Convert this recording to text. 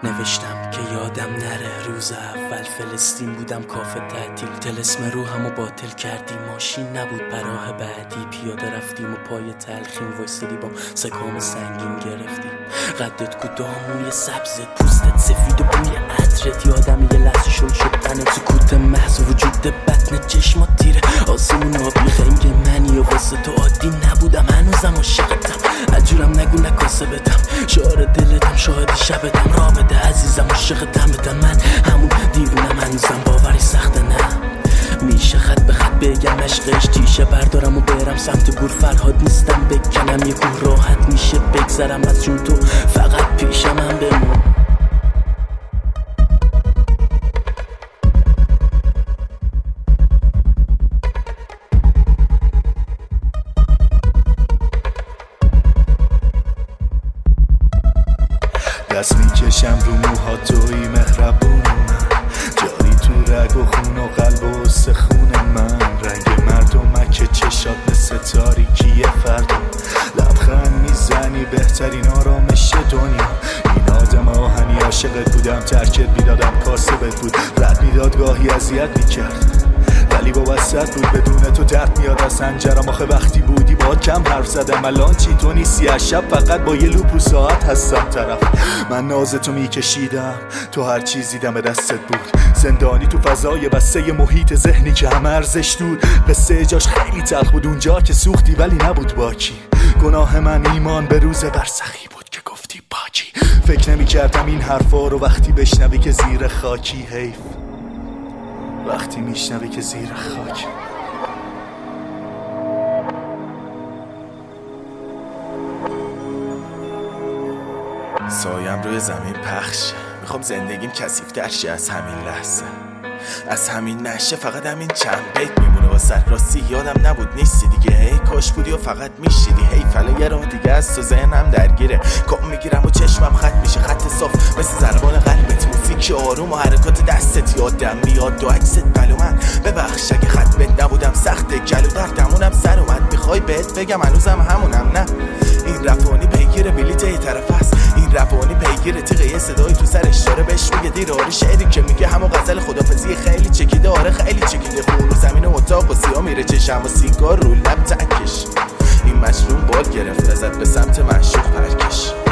نوشتم که یادم نره روز اول فلسطین بودم کافه تعطیل، طلسم روحمو باطل کردی، ماشین نبود براه بعدی، پیاده رفتیم و پای تلخیم وایسادی با سکام سنگین گرفتیم. قدت کوتاه، موی سبزت، پوستت سفید و بوی عطرت، یادم یه لحظه شل شد تنت، سکوت محض وجود بطن چشمات تیره، آسمون آبی خنگ منی و واسه تو عادی نبودم، هنوزم عاشقتم، عجورم نگو نکاسبتم، شعار دلتم، شاهد شبتم، راه بده عزیزم، عاشقتم بدم، من همون دیوونم، هنوزم باوری سخته نه، میشه خط به خط بگم عشقش تیشه، بردارم و برم سمت گور، فرهاد نیستم بکنم یه کوه، راحت میشه بگذرم از جون، تو فقط پیش من بمون. دست میکشم رو موها، توی مهربون من، جاری تو رگ و خون و قلب و استخون من، رنگ مردمک چشات مثل تاریکی فردا، لبخند میزنی بهترین آرامش دنیا، این آدم آهنی عاشقت بودم، ترکت میدادم کاسبت بود، رد میداد گاهی اذیت میکرد ولی با وسط بود، بدون تو درد میاد از سنجرم، آخه وقتی بودی با کم حرف زدم، الان چی تو نیستی از شب، فقط با یه لوپ و ساعت هستم طرف، من نازتو میکشیدم، تو هر چیزی دم دستت بود، زندانی تو فضای بسته محیط ذهنی که همه ارزش دود، قصه جاش خیلی تلخ بود اونجا که سوختی ولی نبود باکی، گناه من ایمان به روز برزخی بود که گفتی باکی، فکر نمیکردم این حرفا رو وقتی بشنوی که زیر خاکی، حیف وقتی میشنوی که زیر خاک. سایم روی زمین پخش، میخوام زندگیم کثیف‌تر شه از همین لحظه، از همین نشه، فقط همین چند بیت میمونه واسه راستی، یادم نبود نیستی دیگه، هی کاش بودی و فقط میشیدی، هی فلا یه راه دیگه از تو ذهنم درگیره، کام میگیرم و چشمم خط میشه، خط صاف مثل ضربان قلبت، موزیک آروم و حرکات دستت، یادم میاد دو عکست بلو من، ببخش اگه خط بد نبودم سخته، گلو دردمونم سر اومد، میخوای بهت بگم هنوزم همونم، نه این رفانی پیگیر بلیت یه طرف است، این رفانی پیگیر تیغه یه صدایی تو سرش داره بهش میگه دیر، آره شعری که میگه همون غزل خدافظی خیلی چکیده، آره خیلی چکیده، خون رو زمین و اتاق و سیاه میره چشم و سیگار رو لب تکش، این مشروم بال گرفت ازت به سمت معشوق پرکش.